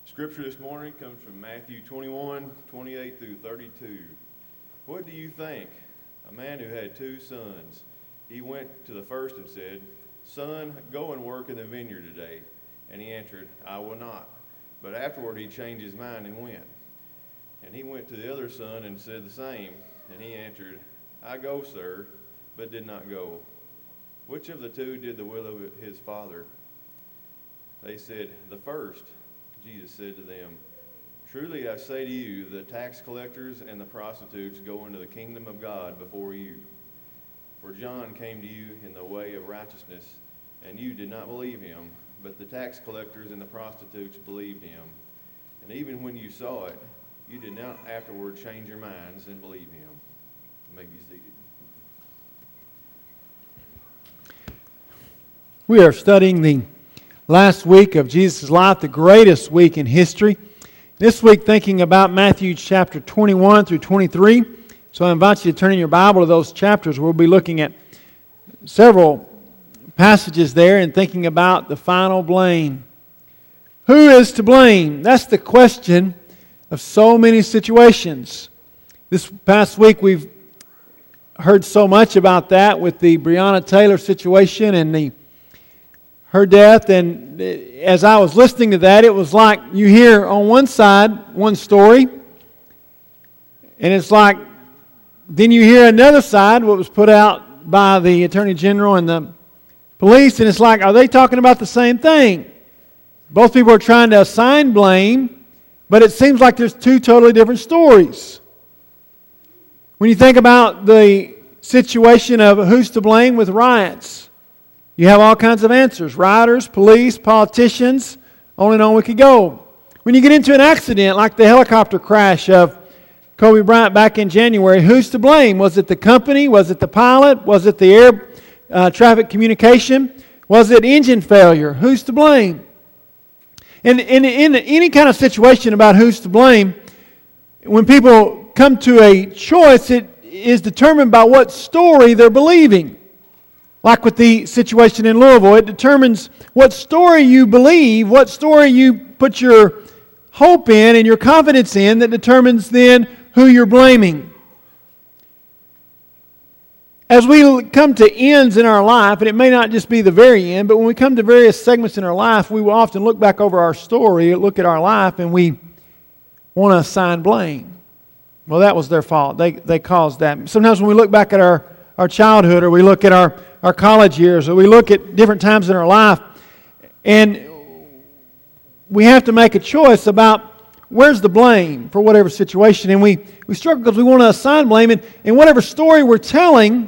Scripture this morning comes from Matthew 21, 28 through 32. What do you think? A man who had 2 sons. He went to the first and said, Son, go and work in the vineyard today. And he answered, I will not. But afterward he changed his mind and went. And he went to the other son and said the same. And he answered, I go, sir, but did not go. Which of the 2 did the will of his father? They said, the first. Jesus said to them, Truly I say to you, the tax collectors and the prostitutes go into the kingdom of God before you. For John came to you in the way of righteousness, and you did not believe him, but the tax collectors and the prostitutes believed him. And even when you saw it, you did not afterward change your minds and believe him. You may be seated. We are studying the last week of Jesus' life, the greatest week in history. This week thinking about Matthew chapter 21 through 23. So I invite you to turn in your Bible to those chapters. We'll be looking at several passages there and thinking about the final blame. Who is to blame? That's the question of so many situations. This past week we've heard so much about that with the Breonna Taylor situation and her death, and as I was listening to that, it was like you hear on one side one story, and it's like then you hear another side, what was put out by the Attorney General and the police, and it's like, are they talking about the same thing? Both people are trying to assign blame, but it seems like there's 2 totally different stories. When you think about the situation of who's to blame with riots, you have all kinds of answers. Rioters, police, politicians, on and on we could go. When you get into an accident like the helicopter crash of Kobe Bryant back in January, who's to blame? Was it the company? Was it the pilot? Was it the air traffic communication? Was it engine failure? Who's to blame? And in any kind of situation about who's to blame, when people come to a choice, it is determined by what story they're believing. Like with the situation in Louisville, it determines what story you believe, what story you put your hope in and your confidence in, that determines then who you're blaming. As we come to ends in our life, and it may not just be the very end, but when we come to various segments in our life, we will often look back over our story, look at our life, and we want to assign blame. Well, that was their fault. They caused that. Sometimes when we look back at our childhood, or we look at our college years, or we look at different times in our life, and we have to make a choice about where's the blame for whatever situation. And we struggle because we want to assign blame, and whatever story we're telling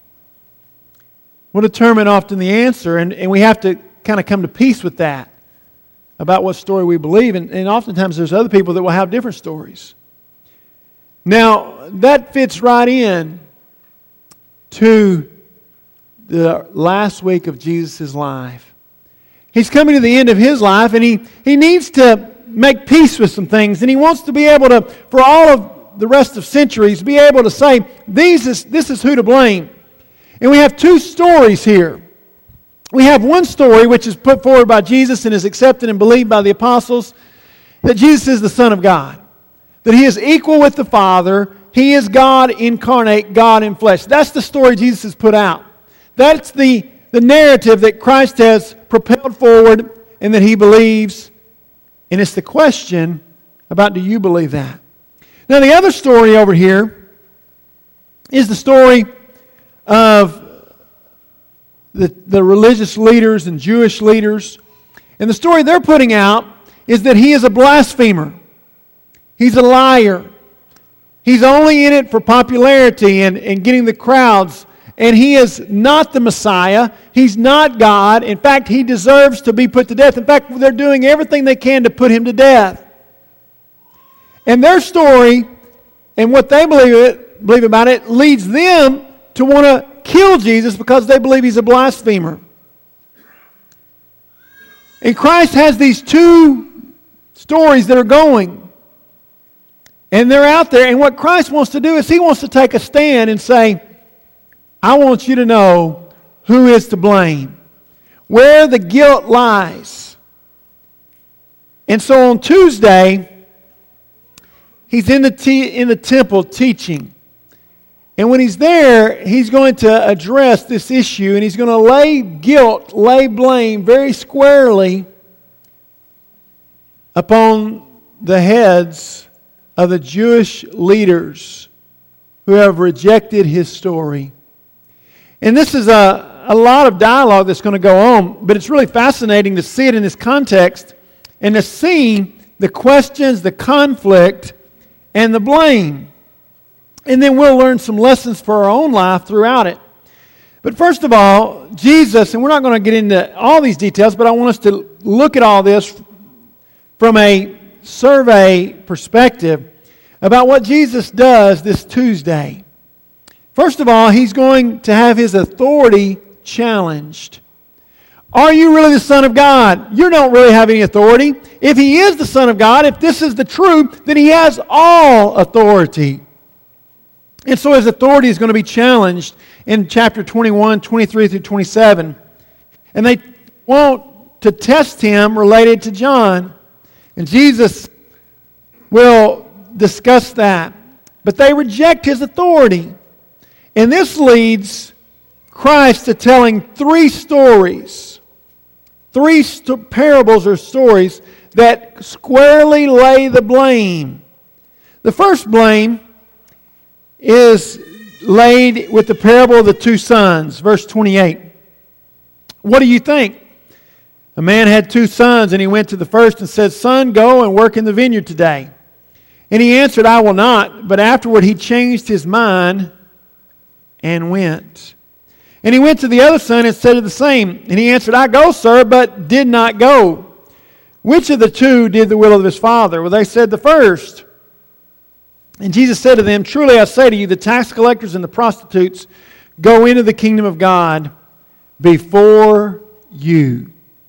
will determine often the answer, and we have to kind of come to peace with that about what story we believe, and oftentimes there's other people that will have different stories. Now, that fits right in to the last week of Jesus' life. He's coming to the end of his life, and he needs to make peace with some things, and he wants to be able to, for all of the rest of centuries, be able to say, this is who to blame. And we have 2 stories here. We have one story which is put forward by Jesus and is accepted and believed by the apostles, that Jesus is the Son of God, that He is equal with the Father. He is God incarnate, God in flesh. That's the story Jesus has put out. That's the narrative that Christ has propelled forward and that He believes. And it's the question about, do you believe that? Now, the other story over here is the story of the religious leaders and Jewish leaders. And the story they're putting out is that He is a blasphemer. He's a liar. He's only in it for popularity and getting the crowds. And He is not the Messiah. He's not God. In fact, He deserves to be put to death. In fact, they're doing everything they can to put Him to death. And their story and what they believe about it leads them to want to kill Jesus because they believe He's a blasphemer. And Christ has these 2 stories that are going. And they're out there. And what Christ wants to do is He wants to take a stand and say, I want you to know who is to blame, where the guilt lies. And so on Tuesday, he's in the temple teaching. And when he's there, he's going to address this issue, and he's going to lay blame very squarely upon the heads of the Jewish leaders who have rejected his story. And this is a lot of dialogue that's going to go on, but it's really fascinating to see it in this context and to see the questions, the conflict, and the blame. And then we'll learn some lessons for our own life throughout it. But first of all, Jesus, and we're not going to get into all these details, but I want us to look at all this from a survey perspective about what Jesus does this Tuesday. First of all, he's going to have his authority challenged. Are you really the Son of God? You don't really have any authority. If he is the Son of God, if this is the truth, then he has all authority. And so his authority is going to be challenged in chapter 21, 23 through 27. And they want to test him related to John. And Jesus will discuss that. But they reject his authority. And this leads Christ to telling three stories. Three parables or stories that squarely lay the blame. The first blame is laid with the parable of the two sons, verse 28. What do you think? A man had two sons, and he went to the first and said, "Son, go and work in the vineyard today." And he answered, "I will not." But afterward he changed his mind and went. And he went to the other son and said the same. And he answered, "I go, sir," but did not go. Which of the two did the will of his father? Well, they said, "The first." And Jesus said to them, "Truly I say to you, the tax collectors and the prostitutes go into the kingdom of God before you."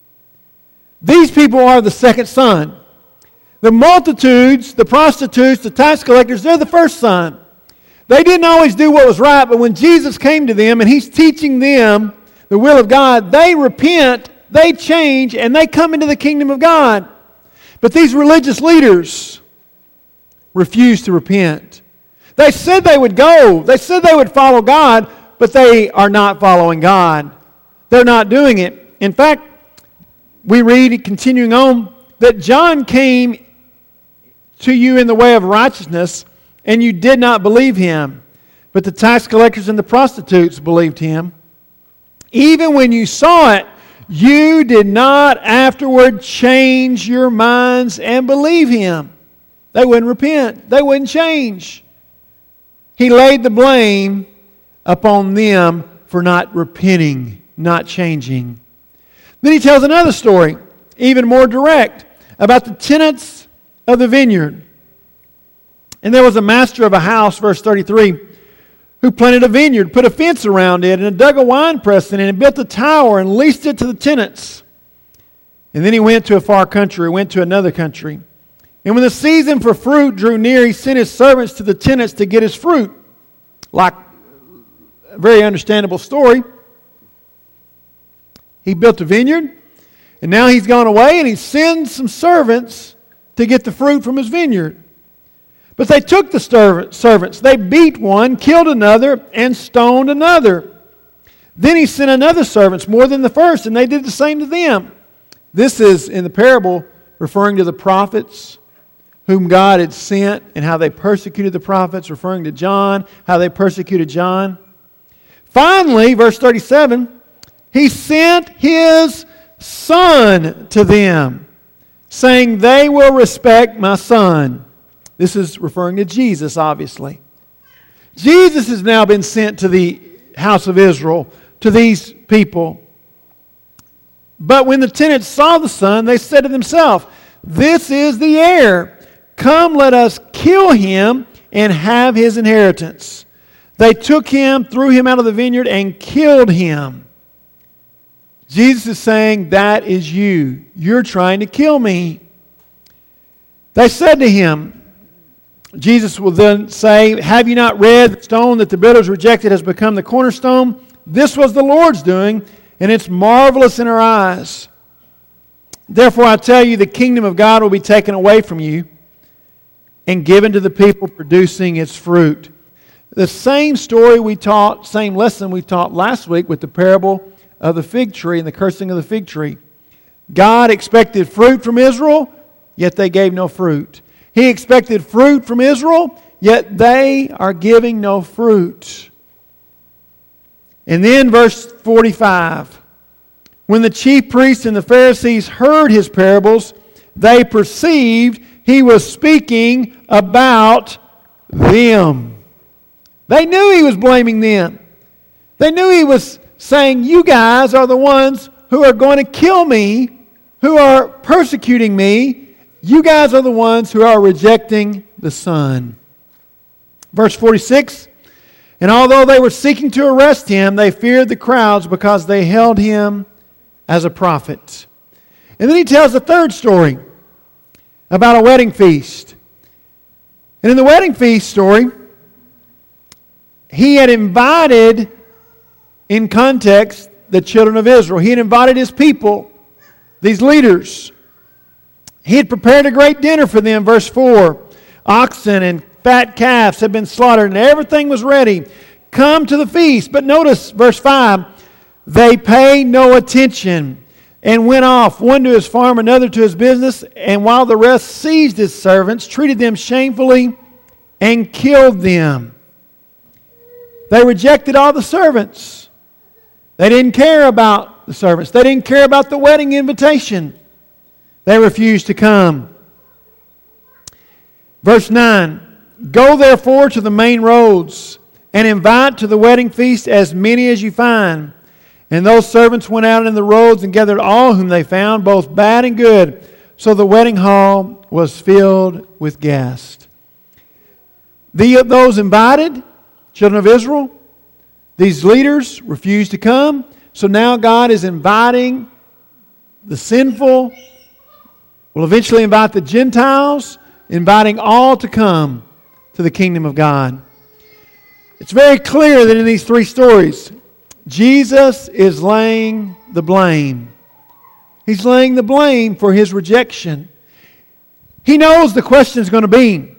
These people are the second son. The multitudes, the prostitutes, the tax collectors, they're the first son. They didn't always do what was right, but when Jesus came to them and he's teaching them the will of God, they repent, they change, and they come into the kingdom of God. But these religious leaders refuse to repent. They said they would go. They said they would follow God, but they are not following God. They're not doing it. In fact, we read, continuing on, that John came to you in the way of righteousness, and you did not believe him. But the tax collectors and the prostitutes believed him. Even when you saw it, you did not afterward change your minds and believe him. They wouldn't repent. They wouldn't change. He laid the blame upon them for not repenting, not changing. Then he tells another story, even more direct, about the tenants of the vineyard. And there was a master of a house, verse 33, who planted a vineyard, put a fence around it, and dug a winepress in it, and built a tower, and leased it to the tenants. And then he went to a far country, went to another country. And when the season for fruit drew near, he sent his servants to the tenants to get his fruit. Like a very understandable story. He built a vineyard, and now he's gone away, and he sends some servants to get the fruit from his vineyard. But they took the servants. They beat one, killed another, and stoned another. Then he sent another servants, more than the first, and they did the same to them. This is, in the parable, referring to the prophets whom God had sent and how they persecuted the prophets, referring to John, how they persecuted John. Finally, verse 37, he sent his son to them, saying, "They will respect my son." This is referring to Jesus, obviously. Jesus has now been sent to the house of Israel, to these people. But when the tenants saw the son, they said to themselves, "This is the heir. Come, let us kill him and have his inheritance." They took him, threw him out of the vineyard, and killed him. Jesus is saying, that is you. You're trying to kill me. They said to him, Jesus will then say, "Have you not read the stone that the builders rejected has become the cornerstone? This was the Lord's doing, and it's marvelous in our eyes." Therefore I tell you, the kingdom of God will be taken away from you and given to the people producing its fruit. The same story we taught, same lesson we taught last week with the parable of the fig tree and the cursing of the fig tree. God expected fruit from Israel, yet they gave no fruit. He expected fruit from Israel, yet they are giving no fruit. And then verse 45. When the chief priests and the Pharisees heard his parables, they perceived he was speaking about them. They knew he was blaming them. They knew he was saying, you guys are the ones who are going to kill me, who are persecuting me. You guys are the ones who are rejecting the Son. Verse 46, and although they were seeking to arrest him, they feared the crowds because they held him as a prophet. And then he tells the third story about a wedding feast. And in the wedding feast story, he had invited, in context, the children of Israel. He had invited his people, these leaders. He had prepared a great dinner for them, verse 4. Oxen and fat calves had been slaughtered and everything was ready. Come to the feast. But notice verse 5. They paid no attention and went off, one to his farm, another to his business, and while the rest seized his servants, treated them shamefully, and killed them. They rejected all the servants. They didn't care about the servants. They didn't care about the wedding invitation. They refused to come. Verse 9, go therefore to the main roads, and invite to the wedding feast as many as you find. And those servants went out in the roads and gathered all whom they found, both bad and good. So the wedding hall was filled with guests. Those invited, children of Israel, these leaders refused to come. So now God is inviting the sinful, will eventually invite the Gentiles, inviting all to come to the kingdom of God. It's very clear that in these three stories, Jesus is laying the blame. He's laying the blame for his rejection. He knows the question is going to be,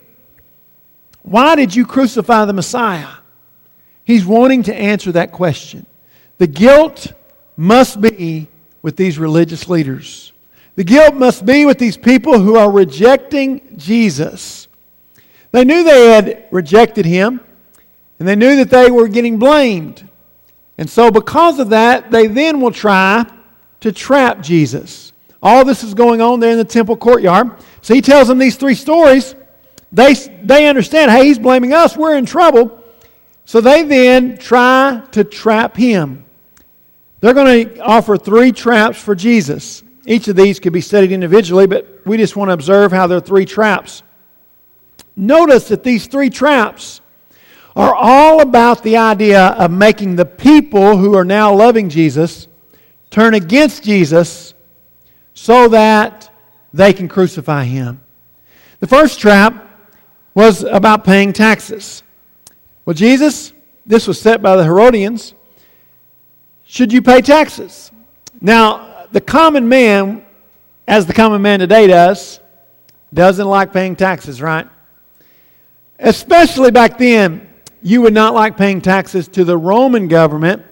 why did you crucify the Messiah? He's wanting to answer that question. The guilt must be with these religious leaders. The guilt must be with these people who are rejecting Jesus. They knew they had rejected him, and they knew that they were getting blamed. And so because of that, they then will try to trap Jesus. All this is going on there in the temple courtyard. So he tells them these three stories. They understand, hey, he's blaming us. We're in trouble. So they then try to trap him. They're going to offer three traps for Jesus. Each of these could be studied individually, but we just want to observe how there are three traps. Notice that these three traps are all about the idea of making the people who are now loving Jesus turn against Jesus so that they can crucify him. The first trap was about paying taxes. Well, Jesus, this was set by the Herodians. Should you pay taxes? Now, the common man, as the common man today does, doesn't like paying taxes, right? Especially back then, you would not like paying taxes to the Roman government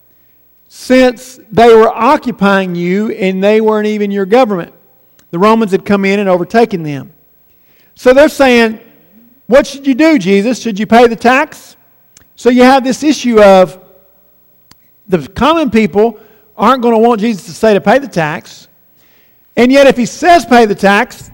since they were occupying you and they weren't even your government. The Romans had come in and overtaken them. So they're saying, what should you do, Jesus? Should you pay the tax? So you have this issue of the common people aren't going to want Jesus to say to pay the tax. And yet if he says pay the tax,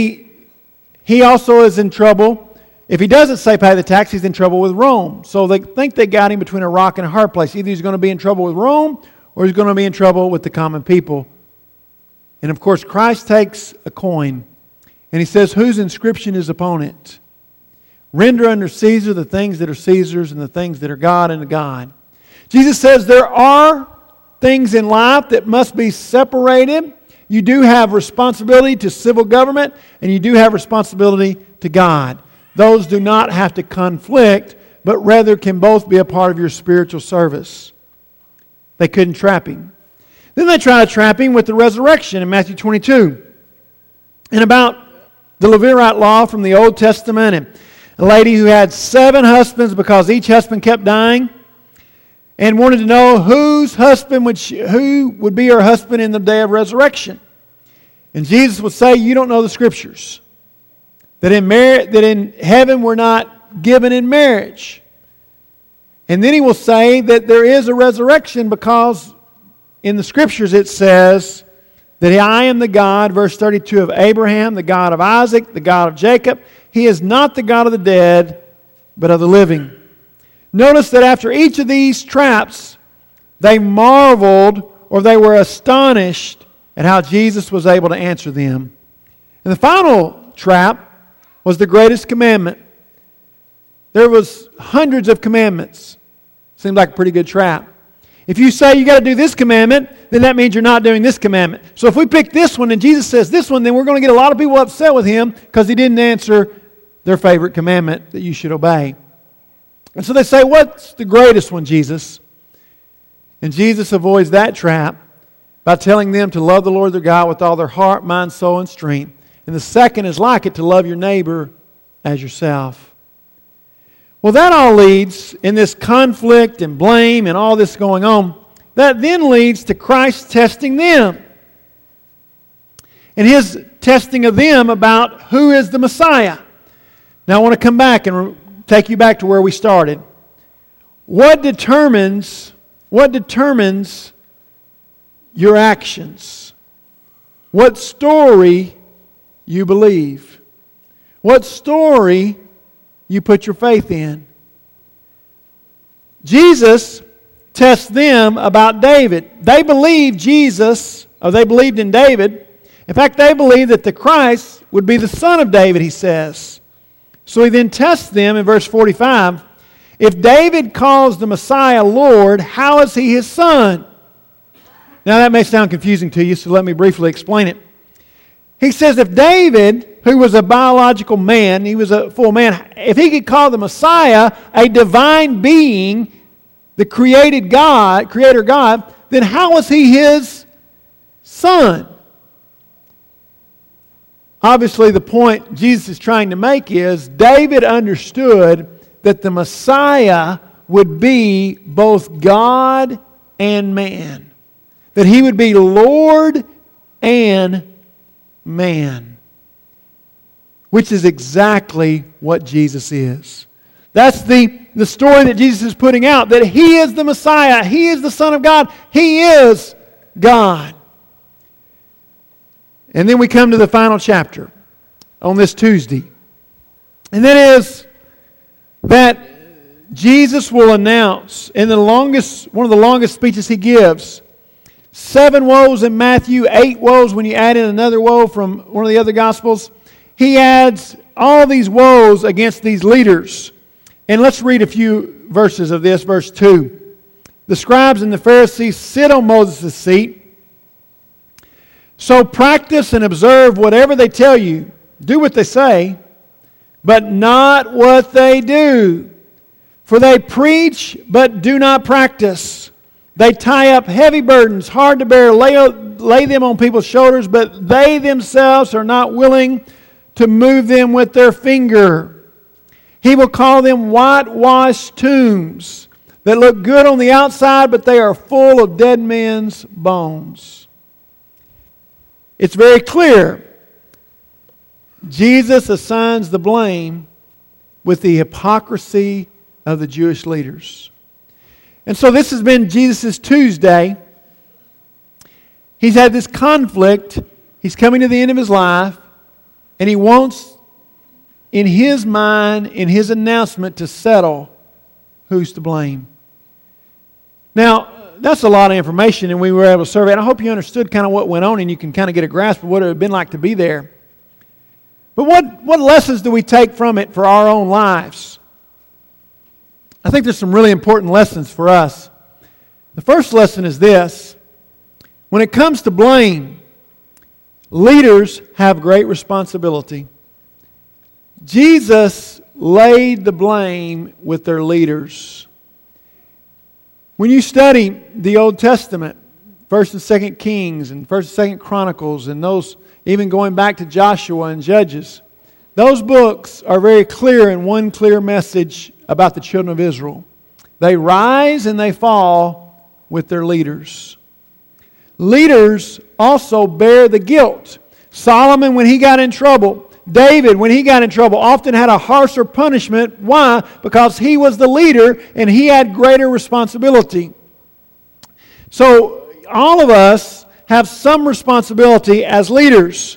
he also is in trouble. If he doesn't say pay the tax, he's in trouble with Rome. So they think they got him between a rock and a hard place. Either he's going to be in trouble with Rome or he's going to be in trouble with the common people. And of course, Christ takes a coin and he says, whose inscription is upon it? Render unto Caesar the things that are Caesar's and the things that are God unto God. Jesus says there are things in life that must be separated. You do have responsibility to civil government and you do have responsibility to God. Those do not have to conflict, but rather can both be a part of your spiritual service. They couldn't trap him. Then they try to trap him with the resurrection in Matthew 22. And about the Levirate law from the Old Testament, and a lady who had 7 husbands because each husband kept dying, and wanted to know who would be her husband in the day of resurrection. And Jesus would say, you don't know the Scriptures. That in heaven we're not given in marriage. And then he will say that there is a resurrection because in the Scriptures it says that I am the God, verse 32, of Abraham, the God of Isaac, the God of Jacob. He is not the God of the dead, but of the living. Notice that after each of these traps, they marveled or they were astonished at how Jesus was able to answer them. And the final trap was the greatest commandment. There was hundreds of commandments. Seemed like a pretty good trap. If you say you got to do this commandment, then that means you're not doing this commandment. So if we pick this one and Jesus says this one, then we're going to get a lot of people upset with him because he didn't answer their favorite commandment that you should obey. And so they say, what's the greatest one, Jesus? And Jesus avoids that trap by telling them to love the Lord their God with all their heart, mind, soul, and strength. And the second is like it, to love your neighbor as yourself. Well, that all leads, in this conflict and blame and all this going on, that then leads to Christ testing them. And His testing of them about who is the Messiah. Now I want to come back and take you back to where we started. What determines your actions? What story you believe? What story you put your faith in? Jesus tests them about David. They believed Jesus, or they believed in David. In fact, they believed that the Christ would be the son of David, he says. So he then tests them in verse 45. If David calls the Messiah Lord, how is he his son? Now that may sound confusing to you, so let me briefly explain it. He says if David, who was a biological man, he was a full man, if he could call the Messiah a divine being, the creator God, then how is he his son? Obviously, the point Jesus is trying to make is David understood that the Messiah would be both God and man. That he would be Lord and man. Which is exactly what Jesus is. That's the story that Jesus is putting out. That He is the Messiah. He is the Son of God. He is God. And then we come to the final chapter on this Tuesday. And that is that Jesus will announce in one of the longest speeches He gives, 7 woes in Matthew, 8 woes when you add in another woe from one of the other Gospels. He adds all these woes against these leaders. And let's read a few verses of this. Verse 2. The scribes and the Pharisees sit on Moses' seat. So practice and observe whatever they tell you. Do what they say, but not what they do. For they preach, but do not practice. They tie up heavy burdens, hard to bear, lay them on people's shoulders, but they themselves are not willing to move them with their finger. He will call them whitewashed tombs that look good on the outside, but they are full of dead men's bones. It's very clear. Jesus assigns the blame with the hypocrisy of the Jewish leaders. And so this has been Jesus' Tuesday. He's had this conflict. He's coming to the end of his life. And he wants, in his mind, in his announcement, to settle who's to blame. Now, that's a lot of information, and we were able to survey it. I hope you understood kind of what went on, and you can kind of get a grasp of what it would have been like to be there. But what lessons do we take from it for our own lives? I think there's some really important lessons for us. The first lesson is this. When it comes to blame, leaders have great responsibility. Jesus laid the blame with their leaders. When you study the Old Testament, First and Second Kings and First and Second Chronicles, and those even going back to Joshua and Judges. Those books are very clear in one clear message about the children of Israel. They rise and they fall with their leaders. Leaders also bear the guilt. Solomon, when he got in trouble, David, when he got in trouble, often had a harsher punishment. Why? Because he was the leader and he had greater responsibility. So all of us have some responsibility as leaders.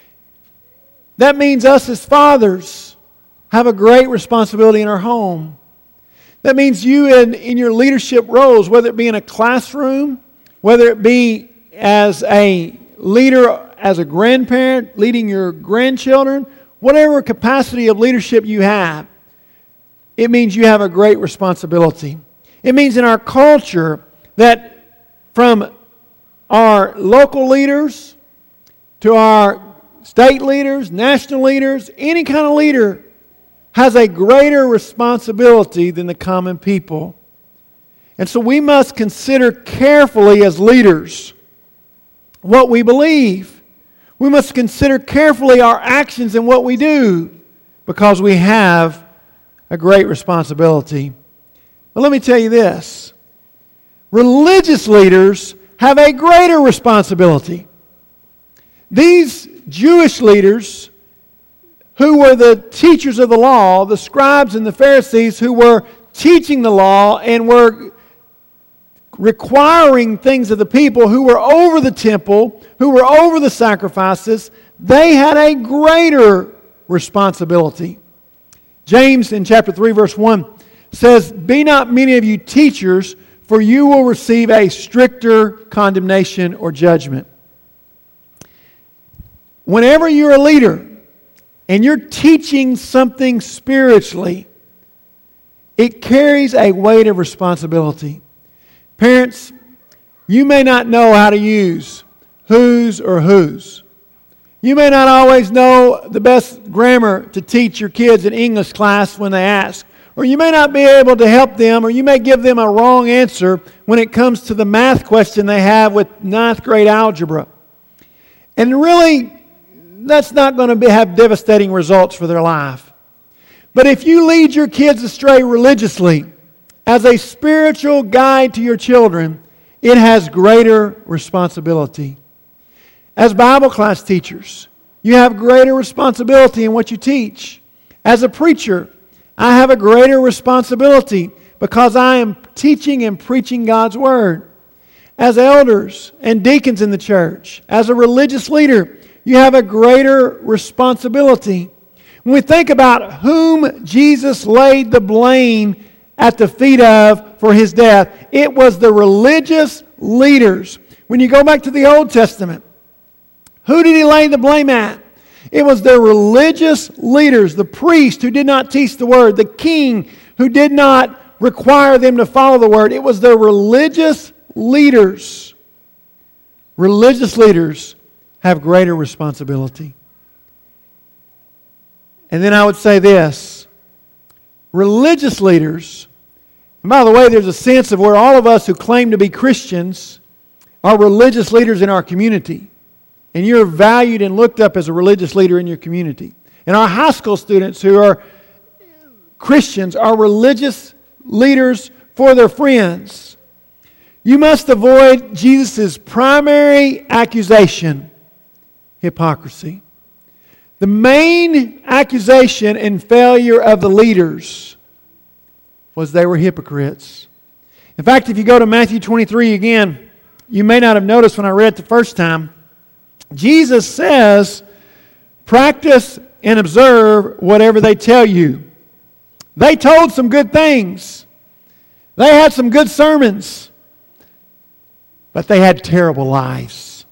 That means us as fathers have a great responsibility in our home. That means you in your leadership roles, whether it be in a classroom, whether it be as a leader, as a grandparent, leading your grandchildren, whatever capacity of leadership you have, it means you have a great responsibility. It means in our culture that from our local leaders to our state leaders, national leaders, any kind of leader has a greater responsibility than the common people. And so we must consider carefully as leaders what we believe. We must consider carefully our actions and what we do because we have a great responsibility. But let me tell you this. Religious leaders have a greater responsibility. These Jewish leaders who were the teachers of the law, the scribes and the Pharisees who were teaching the law and were requiring things of the people, who were over the temple, who were over the sacrifices, they had a greater responsibility. James in chapter 3 verse 1 says, "Be not many of you teachers, for you will receive a stricter condemnation or judgment." Whenever you're a leader and you're teaching something spiritually, it carries a weight of responsibility. Parents, you may not know how to use whose or whose. You may not always know the best grammar to teach your kids in English class when they ask. Or you may not be able to help them, or you may give them a wrong answer when it comes to the math question they have with ninth grade algebra. And really, that's not going to have devastating results for their life. But if you lead your kids astray religiously, as a spiritual guide to your children, it has greater responsibility. As Bible class teachers, you have greater responsibility in what you teach. As a preacher, I have a greater responsibility because I am teaching and preaching God's Word. As elders and deacons in the church, as a religious leader, you have a greater responsibility. When we think about whom Jesus laid the blame at the feet of for His death, it was the religious leaders. When you go back to the Old Testament, who did He lay the blame at? It was the religious leaders, the priest who did not teach the Word, the king who did not require them to follow the Word. It was the religious leaders. Religious leaders have greater responsibility. And then I would say this. Religious leaders, and by the way, there's a sense of where all of us who claim to be Christians are religious leaders in our community. And you're valued and looked up as a religious leader in your community. And our high school students who are Christians are religious leaders for their friends. You must avoid Jesus' primary accusation, hypocrisy. The main accusation and failure of the leaders was they were hypocrites. In fact, if you go to Matthew 23 again, you may not have noticed when I read it the first time, Jesus says, practice and observe whatever they tell you. They told some good things. They had some good sermons. But they had terrible lives.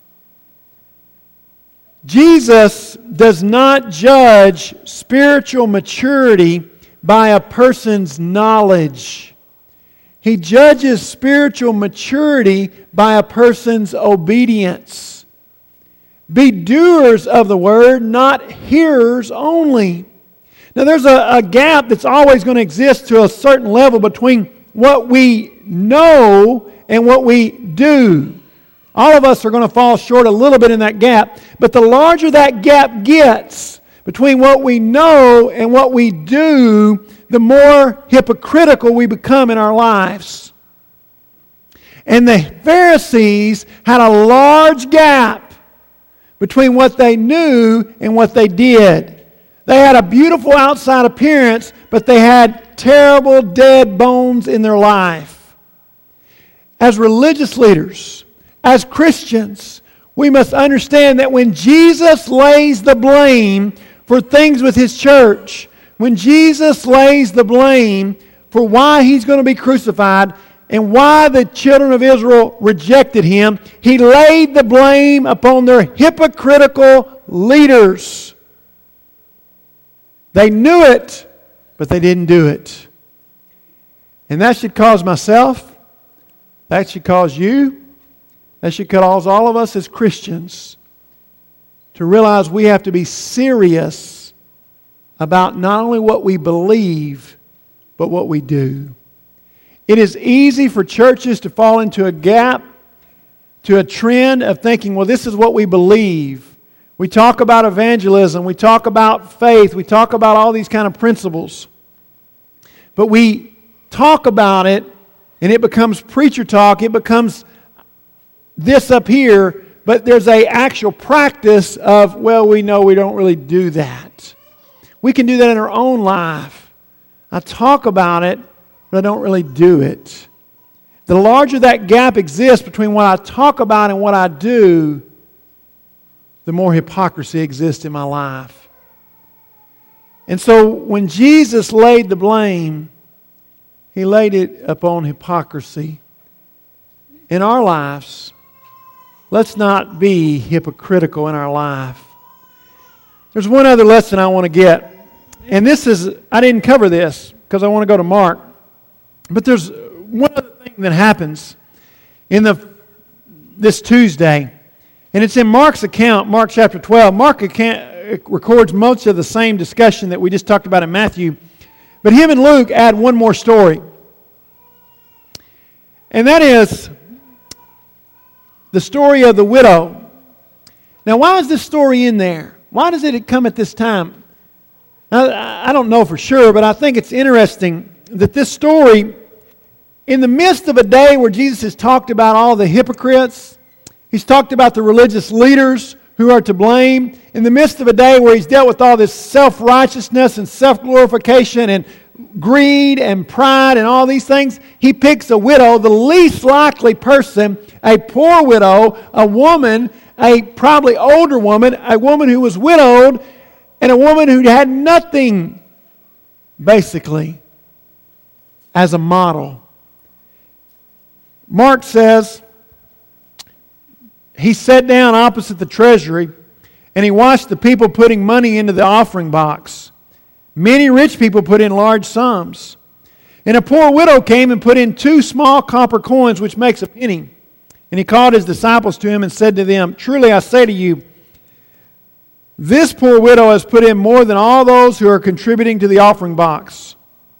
Jesus does not judge spiritual maturity by a person's knowledge. He judges spiritual maturity by a person's obedience. Be doers of the word, not hearers only. Now there's a gap that's always going to exist to a certain level between what we know and what we do. All of us are going to fall short a little bit in that gap. But the larger that gap gets between what we know and what we do, the more hypocritical we become in our lives. And the Pharisees had a large gap between what they knew and what they did. They had a beautiful outside appearance, but they had terrible dead bones in their life. As religious leaders, as Christians, we must understand that when Jesus lays the blame for things with His church, when Jesus lays the blame for why He's going to be crucified and why the children of Israel rejected Him, He laid the blame upon their hypocritical leaders. They knew it, but they didn't do it. And that should cause myself, that should cause you, that should cause all of us as Christians to realize we have to be serious about not only what we believe, but what we do. It is easy for churches to fall into a gap, to a trend of thinking, well, this is what we believe. We talk about evangelism, we talk about faith, we talk about all these kind of principles. But we talk about it, and it becomes preacher talk, it becomes this up here, but there's an actual practice of, well, we know we don't really do that. We can do that in our own life. I talk about it, but I don't really do it. The larger that gap exists between what I talk about and what I do, the more hypocrisy exists in my life. And so when Jesus laid the blame, He laid it upon hypocrisy. In our lives, let's not be hypocritical in our life. There's one other lesson I want to get. And this is, I didn't cover this because I want to go to Mark. But there's one other thing that happens in this Tuesday. And it's in Mark's account, Mark chapter 12. Mark records most of the same discussion that we just talked about in Matthew. But him and Luke add one more story. And that is the story of the widow. Now, why is this story in there? Why does it come at this time? Now, I don't know for sure, but I think it's interesting that this story, in the midst of a day where Jesus has talked about all the hypocrites, He's talked about the religious leaders who are to blame, in the midst of a day where He's dealt with all this self-righteousness and self-glorification and greed and pride and all these things, He picks a widow, the least likely person, a poor widow, a woman, a probably older woman, a woman who was widowed, and a woman who had nothing, basically, as a model. Mark says, He sat down opposite the treasury, and He watched the people putting money into the offering box. Many rich people put in large sums. And a poor widow came and put in 2 small copper coins, which makes a penny. And He called His disciples to Him and said to them, "Truly I say to you, this poor widow has put in more than all those who are contributing to the offering box.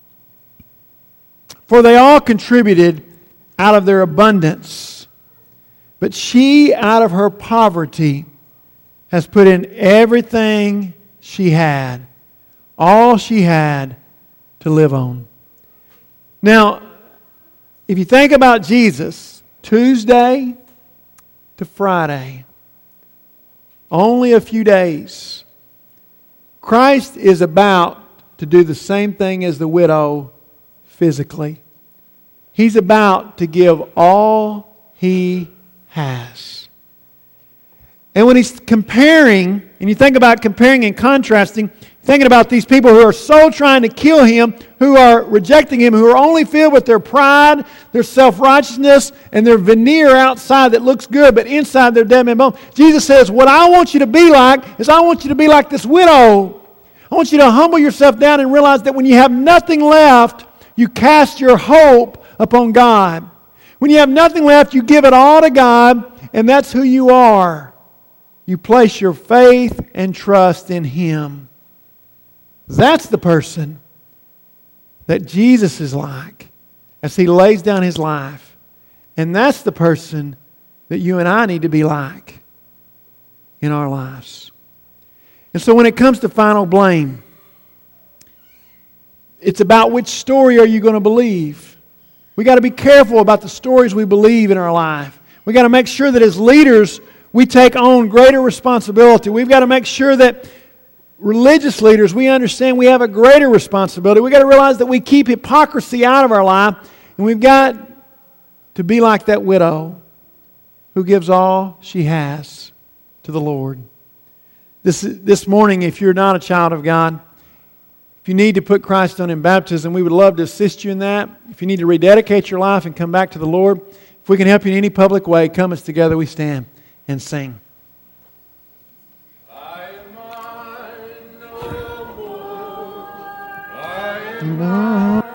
For they all contributed out of their abundance. But she, out of her poverty, has put in everything she had, all she had to live on." Now, if you think about Jesus, Tuesday to Friday, only a few days, Christ is about to do the same thing as the widow physically. He's about to give all He has. And when He's comparing, and you think about comparing and contrasting, thinking about these people who are so trying to kill Him, who are rejecting Him, who are only filled with their pride, their self-righteousness, and their veneer outside that looks good, but inside they're dead men bone. Jesus says, what I want you to be like is I want you to be like this widow. I want you to humble yourself down and realize that when you have nothing left, you cast your hope upon God. When you have nothing left, you give it all to God, and that's who you are. You place your faith and trust in Him. That's the person that Jesus is like as He lays down His life. And that's the person that you and I need to be like in our lives. And so when it comes to final blame, it's about which story are you going to believe. We got to be careful about the stories we believe in our life. We got to make sure that as leaders we take on greater responsibility. We've got to make sure that religious leaders, we understand we have a greater responsibility. We've got to realize that we keep hypocrisy out of our life, and we've got to be like that widow who gives all she has to the Lord. This morning, if you're not a child of God, if you need to put Christ on in baptism, we would love to assist you in that. If you need to rededicate your life and come back to the Lord, if we can help you in any public way, come as together we stand and sing. I am mine no more. I am mine.